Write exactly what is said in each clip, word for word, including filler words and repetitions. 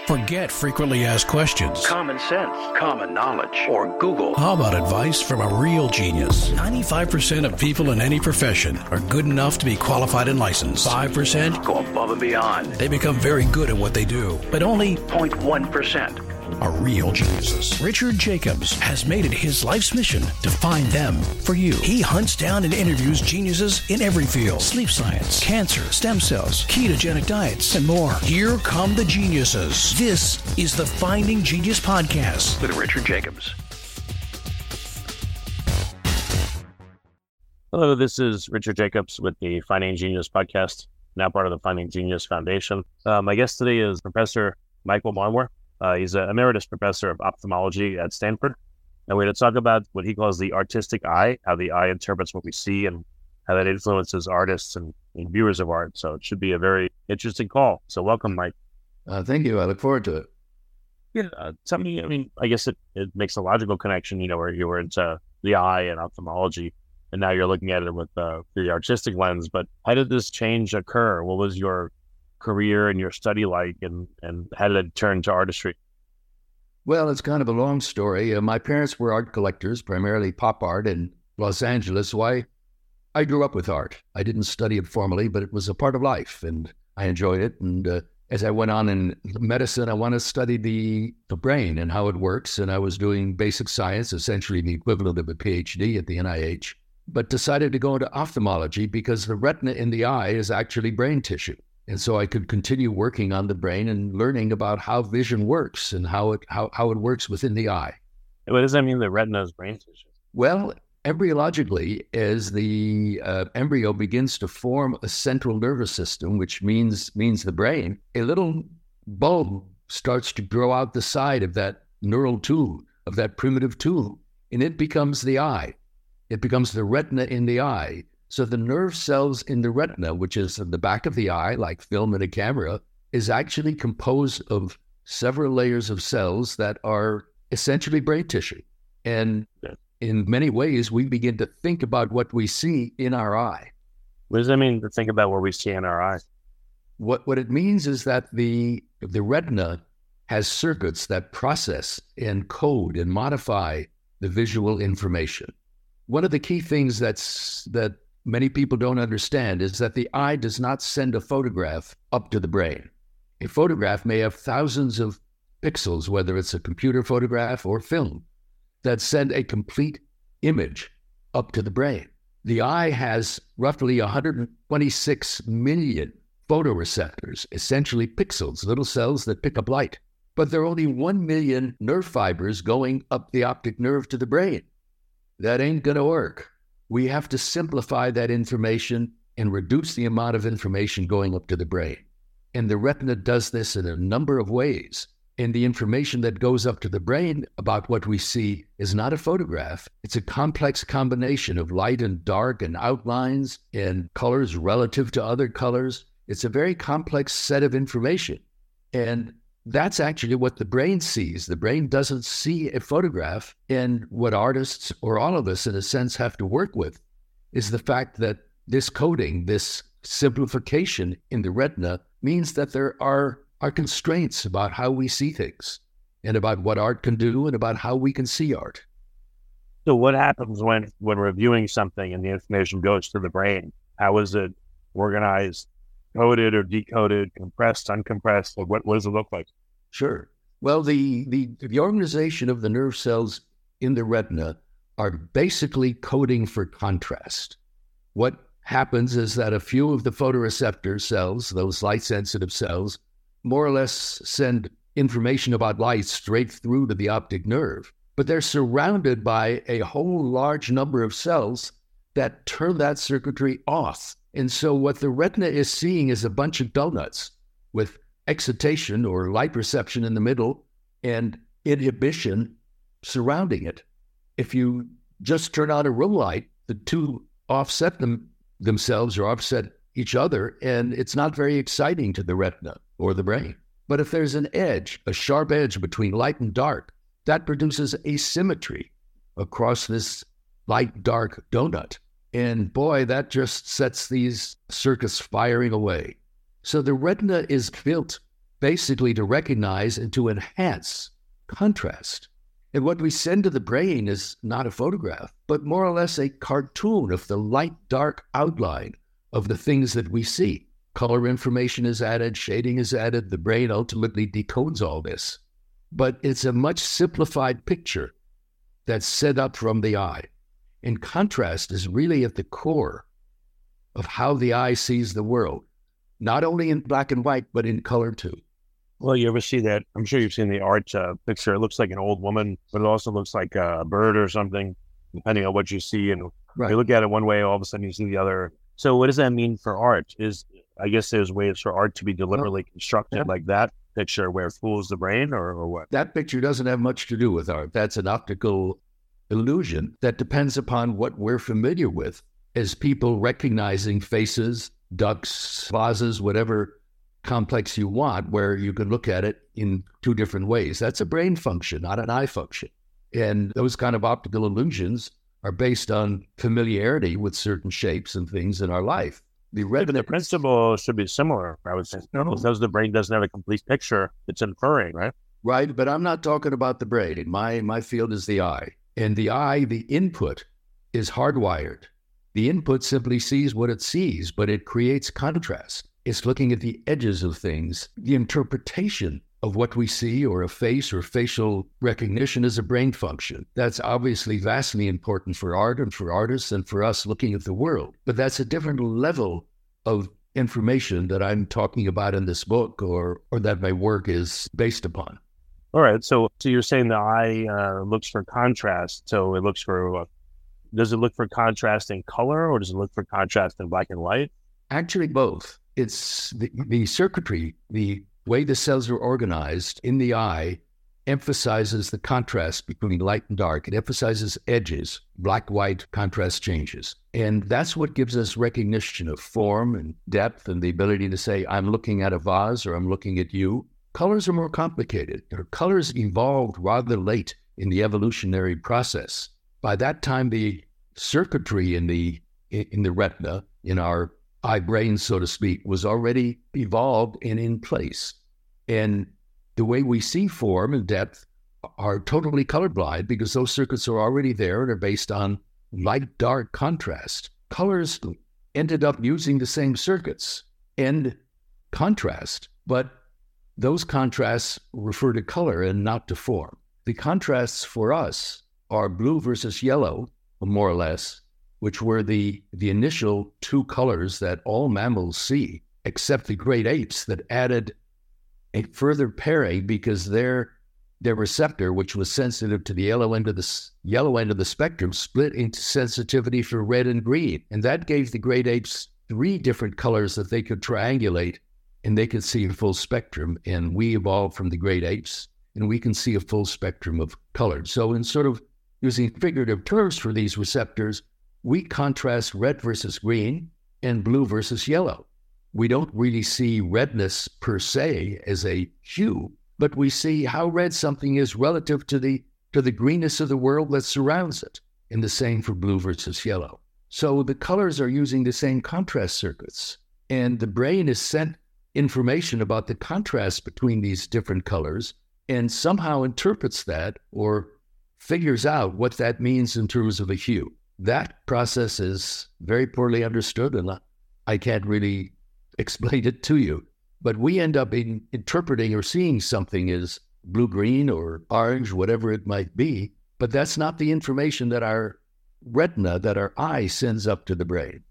Forget frequently asked questions. Common sense, common knowledge, or Google. How about advice from a real genius? ninety-five percent of people in any profession are good enough to be qualified and licensed. five percent go above and beyond. They become very good at what they do, but only zero point one percent are real geniuses. Richard Jacobs has made it his life's mission to find them for you. He hunts down and interviews geniuses in every field: sleep science, cancer, stem cells, ketogenic diets, and more. Here come the geniuses. This is the Finding Genius Podcast with Richard Jacobs. Hello, this is Richard Jacobs with the Finding Genius Podcast, now part of the Finding Genius Foundation. Uh, my guest today is Professor Michael Marmor. Uh, he's an emeritus professor of ophthalmology at Stanford. And we're going to talk about what he calls the artistic eye, how the eye interprets what we see and how that influences artists and, and viewers of art. So it should be a very interesting call. So welcome, Mike. Uh, thank you. I look forward to it. Yeah, uh, tell me, I mean, I guess it, it makes a logical connection, you know, where you were into the eye and ophthalmology, and now you're looking at it with uh, the artistic lens. But how did this change occur? What was your career and your study like, and, and how did it turn to artistry? Well, it's kind of a long story. Uh, my parents were art collectors, primarily pop art in Los Angeles. So I, I grew up with art. I didn't study it formally, but it was a part of life, and I enjoyed it. And uh, as I went on in medicine, I wanted to study the, the brain and how it works. And I was doing basic science, essentially the equivalent of a P H D at the N I H, but decided to go into ophthalmology because the retina in the eye is actually brain tissue. And so I could continue working on the brain and learning about how vision works and how it how, how it works within the eye. What does that mean, the retina is brain tissue? Well, embryologically, as the uh, embryo begins to form a central nervous system, which means means the brain, a little bulb starts to grow out the side of that neural tube, of that primitive tube, and it becomes the eye. It becomes the retina in the eye. So the nerve cells in the retina, which is in the back of the eye, like film in a camera, is actually composed of several layers of cells that are essentially brain tissue. And in many ways, we begin to think about what we see in our eye. What does that mean to think about what we see in our eyes? What what it means is that the the retina has circuits that process and code and modify the visual information. One of the key things that's that many people don't understand is that the eye does not send a photograph up to the brain. A photograph may have thousands of pixels, whether it's a computer photograph or film, that send a complete image up to the brain. The eye has roughly one hundred twenty-six million photoreceptors, essentially pixels, little cells that pick up light. But there are only one million nerve fibers going up the optic nerve to the brain. That ain't going to work. We have to simplify that information and reduce the amount of information going up to the brain. And the retina does this in a number of ways. And the information that goes up to the brain about what we see is not a photograph. It's a complex combination of light and dark and outlines and colors relative to other colors. It's a very complex set of information. And that's actually what the brain sees. The brain doesn't see a photograph. And what artists, or all of us in a sense, have to work with is the fact that this coding, this simplification in the retina means that there are, are constraints about how we see things and about what art can do and about how we can see art. So what happens when, when we're viewing something and the information goes to the brain? How is it organized? Coded or decoded, compressed, uncompressed? Like what, what does it look like? Sure. Well, the, the, the organization of the nerve cells in the retina are basically coding for contrast. What happens is that a few of the photoreceptor cells, those light-sensitive cells, more or less send information about light straight through to the optic nerve, but they're surrounded by a whole large number of cells that turn that circuitry off. And so what the retina is seeing is a bunch of donuts with excitation or light perception in the middle and inhibition surrounding it. If you just turn on a room light, the two offset them themselves or offset each other, and it's not very exciting to the retina or the brain. But if there's an edge, a sharp edge between light and dark, that produces asymmetry across this light-dark donut. And boy, that just sets these circuits firing away. So the retina is built basically to recognize and to enhance contrast. And what we send to the brain is not a photograph, but more or less a cartoon of the light-dark outline of the things that we see. Color information is added, shading is added, the brain ultimately decodes all this. But it's a much simplified picture that's set up from the eye. And contrast is really at the core of how the eye sees the world, not only in black and white, but in color too. Well, you ever see that? I'm sure you've seen the art uh, picture. It looks like an old woman, but it also looks like a bird or something, depending on what you see. And Right. you look at it one way, all of a sudden you see the other. So what does that mean for art? Is I guess there's ways for art to be deliberately constructed Yeah. like that picture where it fools the brain, or, or what? That picture doesn't have much to do with art. That's an optical illusion that depends upon what we're familiar with as people recognizing faces, ducks, vases, whatever complex you want, where you can look at it in two different ways. That's a brain function, not an eye function. And those kind of optical illusions are based on familiarity with certain shapes and things in our life. The But retina the principle should be similar, I would say. No. Because the brain doesn't have a complete picture, it's inferring, right? Right, but I'm not talking about the brain. My my field is the eye. And the eye, the input is hardwired. The input simply sees what it sees, but it creates contrast. It's looking at the edges of things. The interpretation of what we see, or a face or facial recognition, is a brain function. That's obviously vastly important for art and for artists and for us looking at the world. But that's a different level of information that I'm talking about in this book, or or that my work is based upon. All right. So, so you're saying the eye uh, looks for contrast. So it looks for, uh, does it look for contrast in color, or does it look for contrast in black and white? Actually, both. It's the, the circuitry, the way the cells are organized in the eye emphasizes the contrast between light and dark. It emphasizes edges, black-white contrast changes. And that's what gives us recognition of form and depth and the ability to say, I'm looking at a vase or I'm looking at you. Colors are more complicated. You know, colors evolved rather late in the evolutionary process. By that time, the circuitry in the in the retina, in our eye brain, so to speak, was already evolved and in place. And the way we see form and depth are totally colorblind because those circuits are already there and are based on light-dark contrast. Colors ended up using the same circuits and contrast, but those contrasts refer to color and not to form. The contrasts for us are blue versus yellow, more or less, which were the, the initial two colors that all mammals see, except the great apes, that added a further pairing because their their receptor, which was sensitive to the yellow end of the yellow end of the spectrum, split into sensitivity for red and green, and that gave the great apes three different colors that they could triangulate, and they could see a full spectrum. And we evolved from the great apes, and we can see a full spectrum of colors. So, in sort of using figurative terms for these receptors, we contrast red versus green and blue versus yellow. We don't really see redness per se as a hue, but we see how red something is relative to the to the greenness of the world that surrounds it, and the same for blue versus yellow. So the colors are using the same contrast circuits, and the brain is sent information about the contrast between these different colors and somehow interprets that or figures out what that means in terms of a hue. That process is very poorly understood, and I can't really explain it to you. But we end up in interpreting or seeing something as blue-green or orange, whatever it might be, but that's not the information that our retina, that our eye sends up to the brain.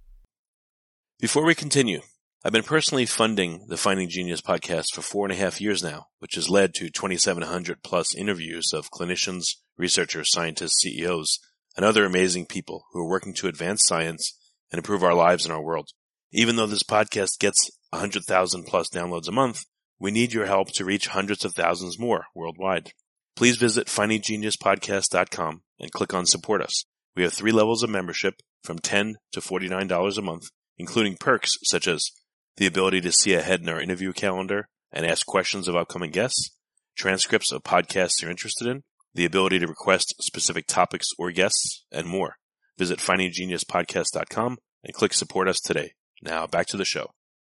Before we continue, I've been personally funding the Finding Genius podcast for four and a half years now, which has led to twenty-seven hundred plus interviews of clinicians, researchers, scientists, C E Os, and other amazing people who are working to advance science and improve our lives and our world. Even though this podcast gets one hundred thousand plus downloads a month, we need your help to reach hundreds of thousands more worldwide. Please visit finding genius podcast dot com and click on Support Us. We have three levels of membership from ten dollars to forty-nine dollars a month, including perks such as the ability to see ahead in our interview calendar and ask questions of upcoming guests, transcripts of podcasts you're interested in, the ability to request specific topics or guests, and more. Visit finding genius podcast dot com and click Support Us today. Now back to the show.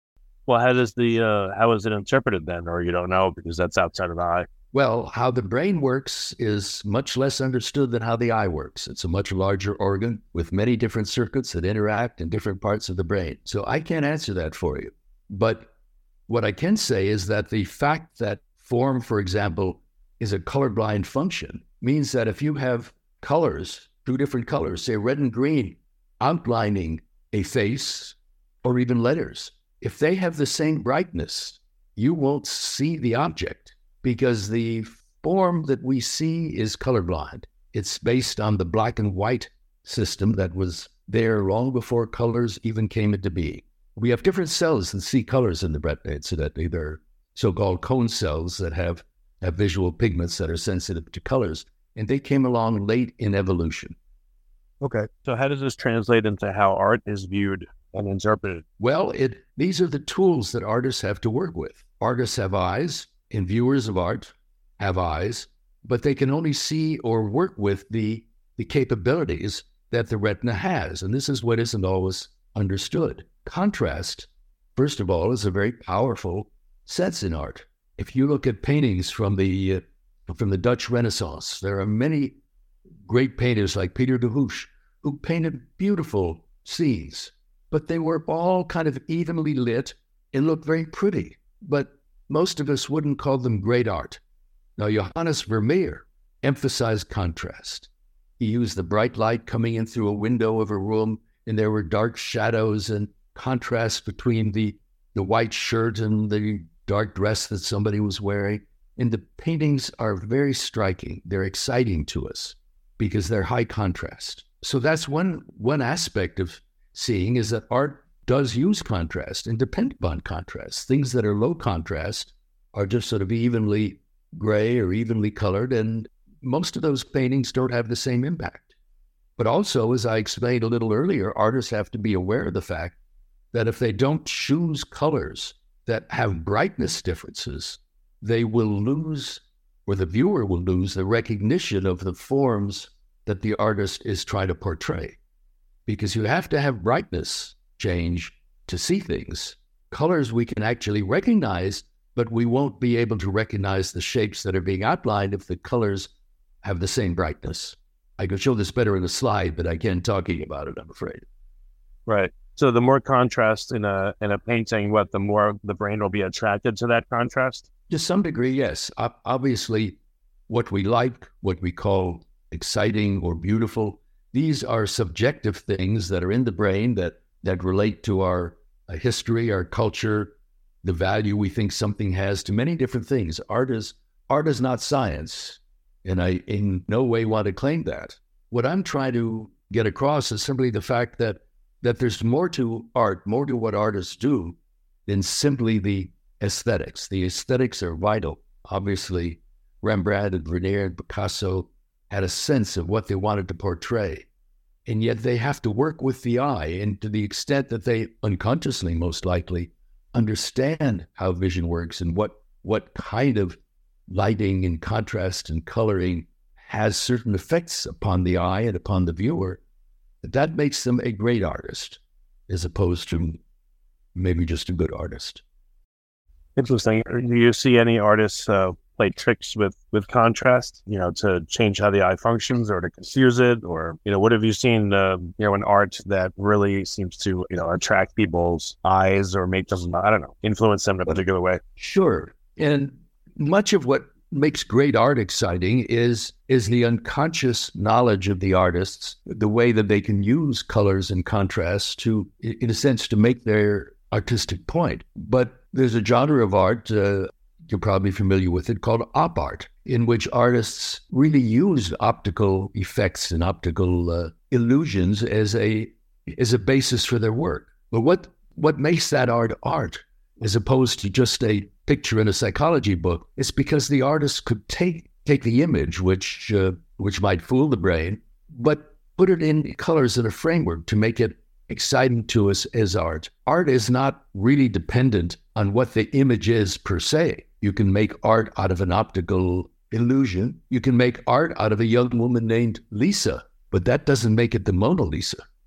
Well, how does the uh, how is it interpreted then, or you don't know because that's outside of the eye? Well, how the brain works is much less understood than how the eye works. It's a much larger organ with many different circuits that interact in different parts of the brain. So I can't answer that for you. But what I can say is that the fact that form, for example, is a colorblind function means that if you have colors, two different colors, say red and green, outlining a face or even letters, if they have the same brightness, you won't see the object because the form that we see is colorblind. It's based on the black and white system that was there long before colors even came into being. We have different cells that see colors in the retina, incidentally. They're so-called cone cells that have, have visual pigments that are sensitive to colors, and they came along late in evolution. Okay. So how does this translate into how art is viewed and interpreted? Well, it these are the tools that artists have to work with. Artists have eyes, and viewers of art have eyes, but they can only see or work with the, the capabilities that the retina has, and this is what isn't always understood. Contrast, first of all, is a very powerful sense in art. If you look at paintings from the uh, from the Dutch Renaissance, there are many great painters like Peter de Hooch who painted beautiful scenes, but they were all kind of evenly lit and looked very pretty. But most of us wouldn't call them great art. Now, Johannes Vermeer emphasized contrast. He used the bright light coming in through a window of a room, and there were dark shadows and contrast between the, the white shirt and the dark dress that somebody was wearing. And the paintings are very striking. They're exciting to us because they're high contrast. So that's one, one aspect of seeing, is that art does use contrast and depend upon contrast. Things that are low contrast are just sort of evenly gray or evenly colored, and most of those paintings don't have the same impact. But also, as I explained a little earlier, artists have to be aware of the fact that if they don't choose colors that have brightness differences, they will lose, or the viewer will lose, the recognition of the forms that the artist is trying to portray. Because you have to have brightness change to see things. Colors we can actually recognize, but we won't be able to recognize the shapes that are being outlined if the colors have the same brightness. I could show this better in a slide, but I can't talking about it, I'm afraid. Right. So the more contrast in a in a painting, what the more the brain will be attracted to that contrast? To some degree, yes. O- obviously, what we like, what we call exciting or beautiful, these are subjective things that are in the brain that, that relate to our uh, history, our culture, the value we think something has to many different things. Art is, art is not science, and I in no way want to claim that. What I'm trying to get across is simply the fact that that there's more to art, more to what artists do than simply the aesthetics. The aesthetics are vital. Obviously, Rembrandt and Vermeer and Picasso had a sense of what they wanted to portray, and yet they have to work with the eye, and to the extent that they unconsciously, most likely, understand how vision works and what, what kind of lighting and contrast and coloring has certain effects upon the eye and upon the viewer, that makes them a great artist as opposed to maybe just a good artist. Interesting. Do you see any artists uh, play tricks with, with contrast, you know, to change how the eye functions or to confuse it? Or, you know, what have you seen, uh, you know, in art that really seems to, you know, attract people's eyes or make them, I don't know, influence them in a particular way? Sure. And much of what makes great art exciting is is the unconscious knowledge of the artists, the way that they can use colors and contrasts to, in a sense, to make their artistic point. But there's a genre of art, uh, you're probably familiar with it, called op art, in which artists really use optical effects and optical uh, illusions as a as a basis for their work. But what what makes that art art, as opposed to just a picture in a psychology book, it's because the artist could take take the image, which uh, which might fool the brain, but put it in colors in a framework to make it exciting to us as art. Art is not really dependent on what the image is per se. You can make art out of an optical illusion. You can make art out of a young woman named Lisa, but that doesn't make it the Mona Lisa.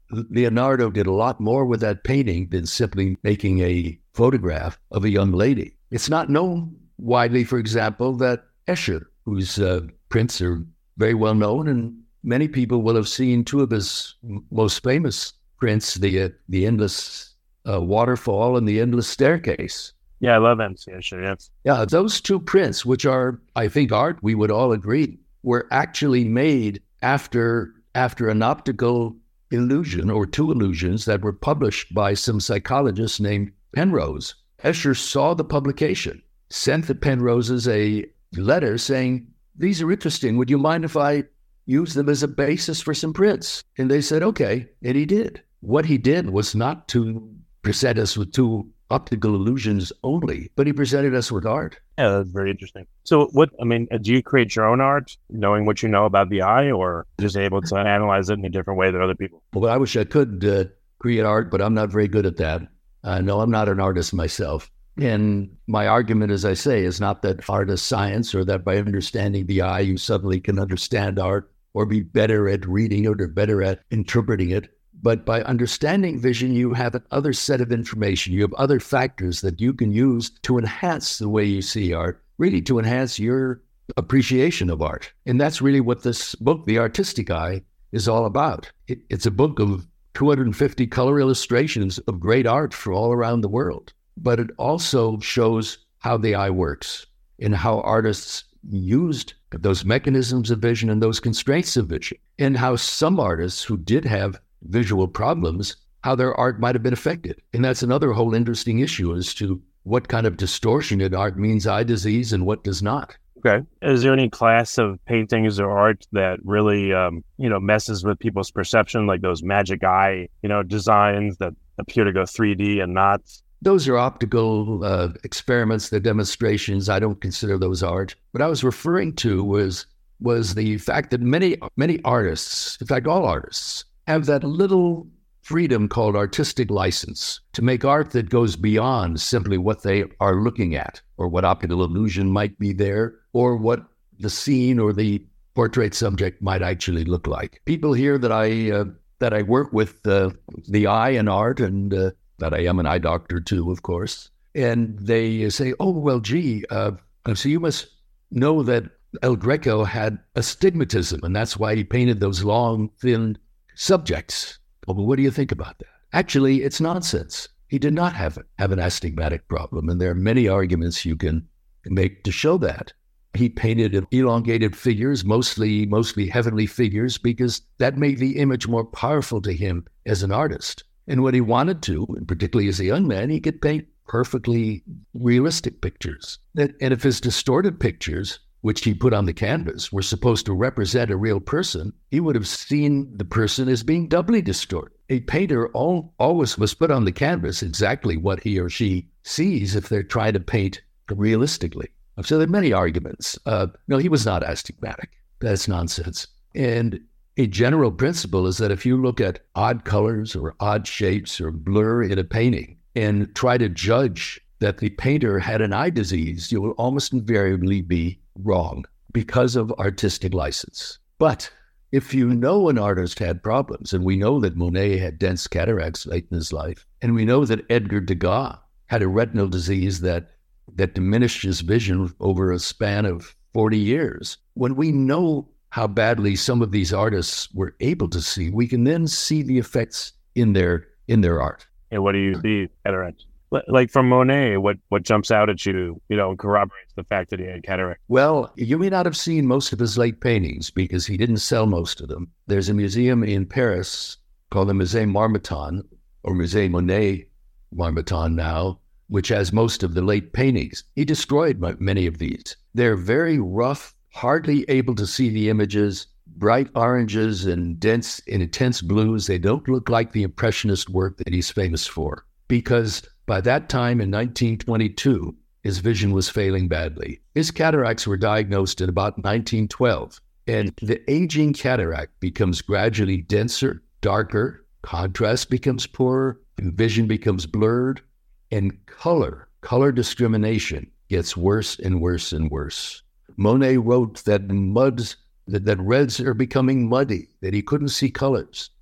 Leonardo did a lot more with that painting than simply making a photograph of a young lady. It's not known widely, for example, that Escher, whose uh, prints are very well known, and many people will have seen two of his most famous prints, the uh, the endless uh, waterfall and the endless staircase. Yeah, I love M C Escher, yes. Yeah, those two prints, which are, I think, art, we would all agree, were actually made after after an optical illusion or two illusions that were published by some psychologist named Penrose. Escher saw the publication, sent the Penroses a letter saying, these are interesting. Would you mind if I use them as a basis for some prints? And they said, okay. And he did. What he did was not to present us with two optical illusions only, but he presented us with art. Yeah, that's very interesting. So what, I mean, do you create your own art, knowing what you know about the eye, or just able to analyze it in a different way than other people? Well, I wish I could uh, create art, but I'm not very good at that. Uh, no, I'm not an artist myself. And my argument, as I say, is not that art is science or that by understanding the eye, you suddenly can understand art or be better at reading it or better at interpreting it. But by understanding vision, you have another set of information. You have other factors that you can use to enhance the way you see art, really to enhance your appreciation of art. And that's really what this book, The Artistic Eye, is all about. It, it's a book of two hundred fifty color illustrations of great art from all around the world. But it also shows how the eye works and how artists used those mechanisms of vision and those constraints of vision, and how some artists who did have visual problems, how their art might have been affected. And that's another whole interesting issue as to what kind of distortion in art means eye disease and what does not. Okay. Is there any class of paintings or art that really, um, you know, messes with people's perception, like those magic eye, you know, designs that appear to go three D and not? Those are optical uh, experiments, they're demonstrations. I don't consider those art. What I was referring to was was the fact that many, many artists, in fact, all artists, have that little freedom called artistic license to make art that goes beyond simply what they are looking at or what optical illusion might be there or what the scene or the portrait subject might actually look like. People hear that I uh, that I work with uh, the eye and art and uh, that I am an eye doctor too, of course. And they say, oh, well, gee, uh, so you must know that El Greco had astigmatism and that's why he painted those long, thin subjects. Well, what do you think about that? Actually, it's nonsense. He did not have, have an astigmatic problem, and there are many arguments you can make to show that. He painted elongated figures, mostly mostly heavenly figures, because that made the image more powerful to him as an artist. And when he wanted to, and particularly as a young man, he could paint perfectly realistic pictures. And if his distorted pictures, which he put on the canvas, were supposed to represent a real person, he would have seen the person as being doubly distorted. A painter all, always must put on the canvas exactly what he or she sees if they're trying to paint realistically. So there are many arguments. Uh, no, he was not astigmatic. That's nonsense. And a general principle is that if you look at odd colors or odd shapes or blur in a painting and try to judge that the painter had an eye disease, you will almost invariably be wrong because of artistic license. But if you know an artist had problems, and we know that Monet had dense cataracts late in his life, and we know that Edgar Degas had a retinal disease that that diminished his vision over a span of forty years, when we know how badly some of these artists were able to see, we can then see the effects in their in their art. And what do you see, cataracts? Like from Monet, what, what jumps out at you, you know, corroborates the fact that he had cataract? Well, you may not have seen most of his late paintings because he didn't sell most of them. There's a museum in Paris called the Musée Marmottan, or Musée Monet Marmottan now, which has most of the late paintings. He destroyed many of these. They're very rough, hardly able to see the images, bright oranges and dense and intense blues. They don't look like the Impressionist work that he's famous for, because by that time in nineteen twenty-two, his vision was failing badly. His cataracts were diagnosed in about nineteen twelve, and the aging cataract becomes gradually denser, darker, contrast becomes poorer, and vision becomes blurred, and color, color discrimination gets worse and worse and worse. Monet wrote that muds, that, that reds are becoming muddy, that he couldn't see colors.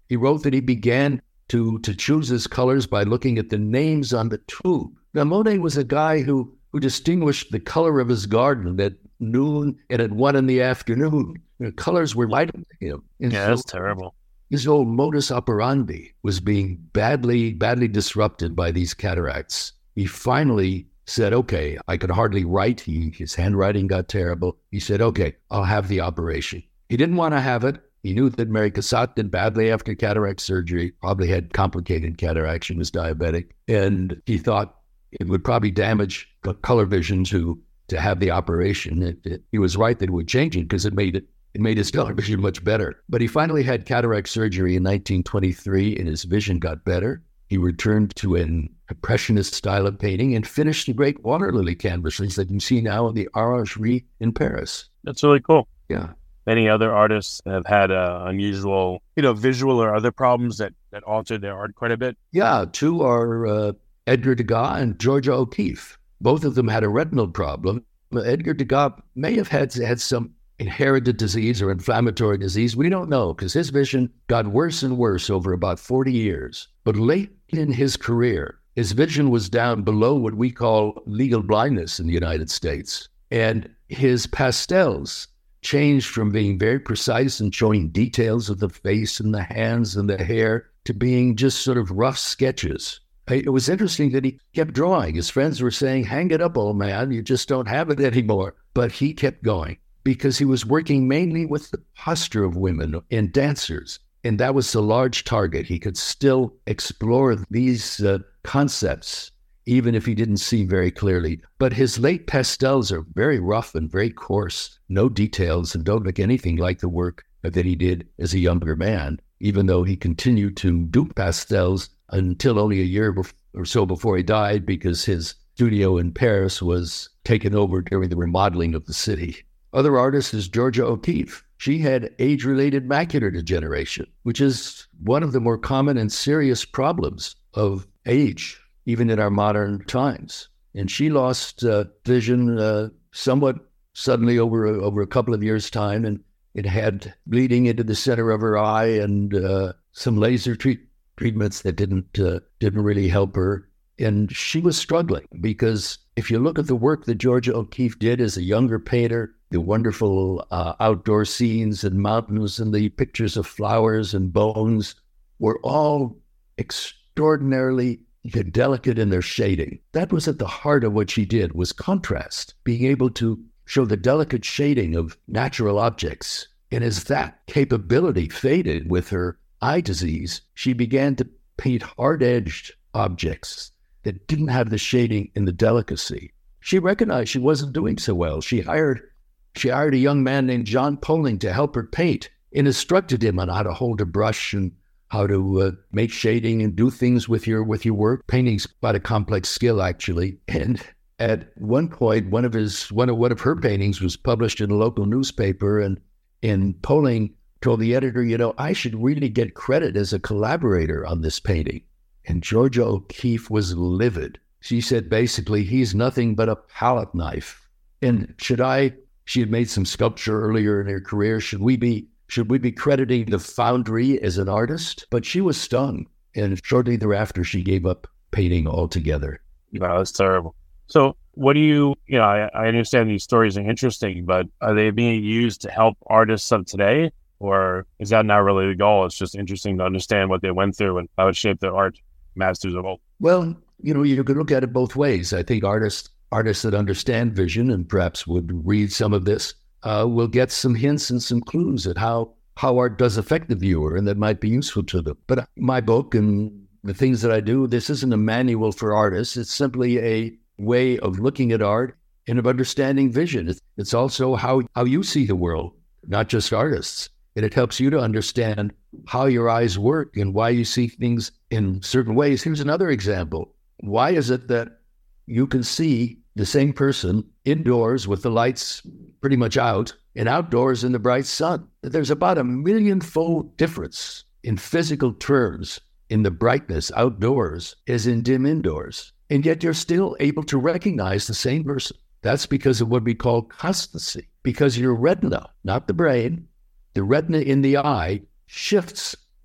He wrote that he began to, to choose his colors by looking at the names on the tube. Now, Monet was a guy who, who distinguished the color of his garden at noon and at one in the afternoon. You know, colors were light to him. And yeah, so that's terrible. His whole modus operandi was being badly, badly disrupted by these cataracts. He finally said, okay, I could hardly write. He, his handwriting got terrible. He said, okay, I'll have the operation. He didn't want to have it. He knew that Mary Cassatt did badly after cataract surgery, probably had complicated cataract. She was diabetic. And he thought it would probably damage color vision to, to have the operation. It, it, he was right that it would change it because it made it, it made his color vision much better. But he finally had cataract surgery in nineteen twenty-three and his vision got better. He returned to an impressionist style of painting and finished the great water lily canvases that you see now in the Orangerie in Paris. That's really cool. Yeah. Many other artists have had uh, unusual, you know, visual or other problems that, that altered their art quite a bit. Yeah, two are uh, Edgar Degas and Georgia O'Keeffe. Both of them had a retinal problem. Edgar Degas may have had, had some inherited disease or inflammatory disease. We don't know because his vision got worse and worse over about forty years. But late in his career, his vision was down below what we call legal blindness in the United States. And his pastels changed from being very precise and showing details of the face and the hands and the hair to being just sort of rough sketches. It was interesting that he kept drawing. His friends were saying, hang it up, old man, you just don't have it anymore. But he kept going because he was working mainly with the posture of women and dancers. And that was a large target. He could still explore these uh, concepts, even if he didn't see very clearly. But his late pastels are very rough and very coarse, no details, and don't look anything like the work that he did as a younger man, even though he continued to do pastels until only a year or so before he died, because his studio in Paris was taken over during the remodeling of the city. Other artists is Georgia O'Keeffe. She had age-related macular degeneration, which is one of the more common and serious problems of age, even in our modern times. And she lost uh, vision uh, somewhat suddenly over a, over a couple of years' time, and it had bleeding into the center of her eye and uh, some laser treat- treatments that didn't uh, didn't really help her. And she was struggling because if you look at the work that Georgia O'Keeffe did as a younger painter, the wonderful uh, outdoor scenes and mountains and the pictures of flowers and bones were all extraordinarily delicate in their shading. That was at the heart of what she did, was contrast, being able to show the delicate shading of natural objects. And as that capability faded with her eye disease, she began to paint hard-edged objects that didn't have the shading and the delicacy. She recognized she wasn't doing so well. She hired she hired a young man named John Poling to help her paint and instructed him on how to hold a brush and how to uh, make shading and do things with your with your work. Painting's quite a complex skill, actually. And at one point, one of his one of one of her paintings was published in a local newspaper, and and Poling told the editor, you know, I should really get credit as a collaborator on this painting. And Georgia O'Keeffe was livid. She said, basically, he's nothing but a palette knife. And should I, she had made some sculpture earlier in her career, should we be, should we be crediting the foundry as an artist? But she was stung. And shortly thereafter, she gave up painting altogether. Wow, that's terrible. So what do you, you know, I, I understand these stories are interesting, but are they being used to help artists of today? Or is that not really the goal? It's just interesting to understand what they went through and how it shaped their art masters of old. Well, you know, you could look at it both ways. I think artists artists that understand vision and perhaps would read some of this uh, will get some hints and some clues at how, how art does affect the viewer, and that might be useful to them. But my book and the things that I do, this isn't a manual for artists. It's simply a way of looking at art and of understanding vision. It's, it's also how, how you see the world, not just artists. And it helps you to understand how your eyes work and why you see things in certain ways. Here's another example. Why is it that you can see the same person indoors with the lights pretty much out and outdoors in the bright sun? There's about a million-fold difference in physical terms in the brightness outdoors as in dim indoors. And yet you're still able to recognize the same person. That's because of what we call constancy, because your retina, not the brain, the retina in the eye shifts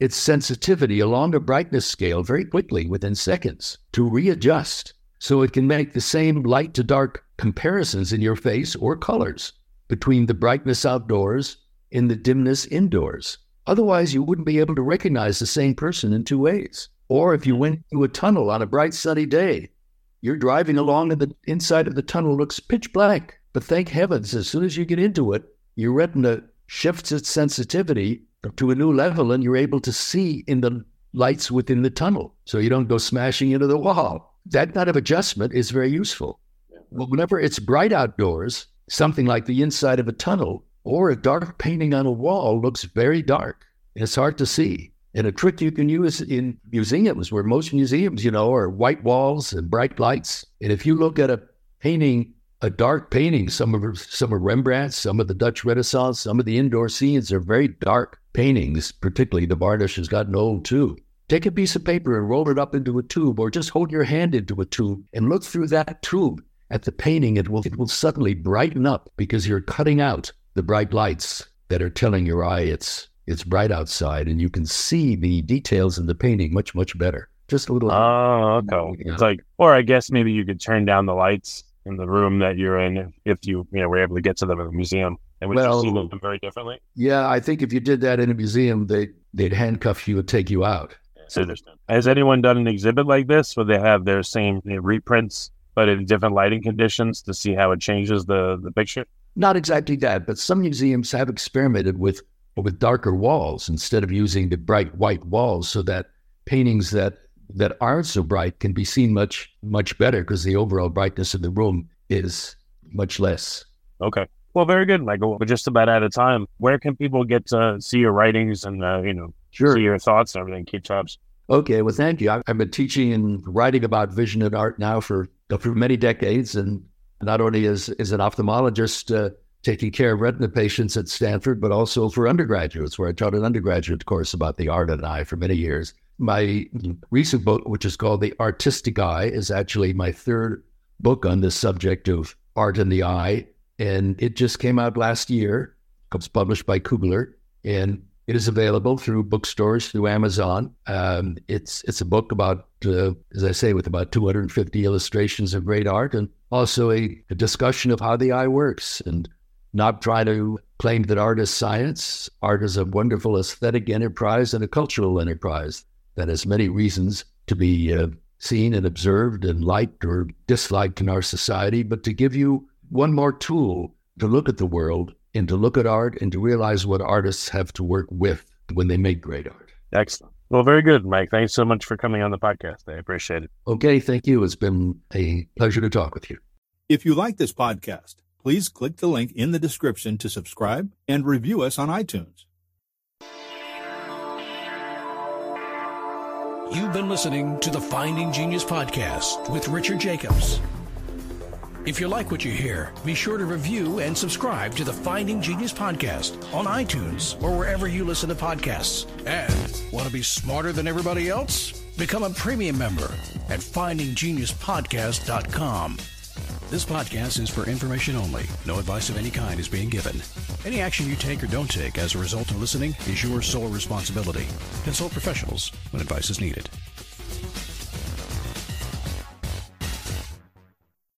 its sensitivity along a brightness scale very quickly within seconds to readjust so it can make the same light to dark comparisons in your face or colors between the brightness outdoors and the dimness indoors. Otherwise, you wouldn't be able to recognize the same person in two ways. Or if you went through a tunnel on a bright sunny day, you're driving along and the inside of the tunnel looks pitch black. But thank heavens, as soon as you get into it, your retina shifts its sensitivity to a new level and you're able to see in the lights within the tunnel so you don't go smashing into the wall. That kind of adjustment is very useful. But whenever it's bright outdoors, something like the inside of a tunnel or a dark painting on a wall looks very dark. It's hard to see. And a trick you can use in museums, where most museums, you know, are white walls and bright lights. And if you look at a painting, a dark painting, some of some of Rembrandt's, some of the Dutch Renaissance, some of the indoor scenes are very dark paintings, particularly the varnish has gotten old too. Take a piece of paper and roll it up into a tube, or just hold your hand into a tube and look through that tube at the painting. It will, it will suddenly brighten up because you're cutting out the bright lights that are telling your eye it's it's bright outside, and you can see the details in the painting much, much better. Just a little. Oh, okay. You know. It's like, or I guess maybe you could turn down the lights in the room that you're in if, if you, you know, were able to get to them in the museum. And would Well, you see them very differently? Yeah, I think if you did that in a museum, they, they'd handcuff you and take you out. I understand. Has anyone done an exhibit like this where they have their same, you know, reprints, but in different lighting conditions to see how it changes the, the picture? Not exactly that, but some museums have experimented with with darker walls instead of using the bright white walls, so that paintings that that aren't so bright can be seen much, much better because the overall brightness of the room is much less. Okay. Well, very good, Michael. We're just about out of time. Where can people get to see your writings and, uh, you know, Sure. see your thoughts and everything? Keep tabs. Okay, well, thank you. I've been teaching and writing about vision and art now for for many decades, and not only as, as an ophthalmologist uh, taking care of retina patients at Stanford, but also for undergraduates, where I taught an undergraduate course about the art of the eye for many years. My recent book, which is called The Artistic Eye, is actually my third book on this subject of art in the eye, and it just came out last year. It was published by Kugler, and it is available through bookstores, through Amazon. Um, it's it's a book about, uh, as I say, with about two hundred fifty illustrations of great art, and also a, a discussion of how the eye works, and not try to claim that art is science. Art is a wonderful aesthetic enterprise and a cultural enterprise that has many reasons to be uh, seen and observed and liked or disliked in our society, but to give you one more tool to look at the world and to look at art and to realize what artists have to work with when they make great art. Excellent. Well, very good, Mike. Thanks so much for coming on the podcast. I appreciate it. Okay, thank you. It's been a pleasure to talk with you. If you like this podcast, please click the link in the description to subscribe and review us on iTunes. You've been listening to the Finding Genius podcast with Richard Jacobs. If you like what you hear, be sure to review and subscribe to the Finding Genius podcast on iTunes or wherever you listen to podcasts. And want to be smarter than everybody else? Become a premium member at finding genius podcast dot com. This podcast is for information only. No advice of any kind is being given. Any action you take or don't take as a result of listening is your sole responsibility. Consult professionals when advice is needed.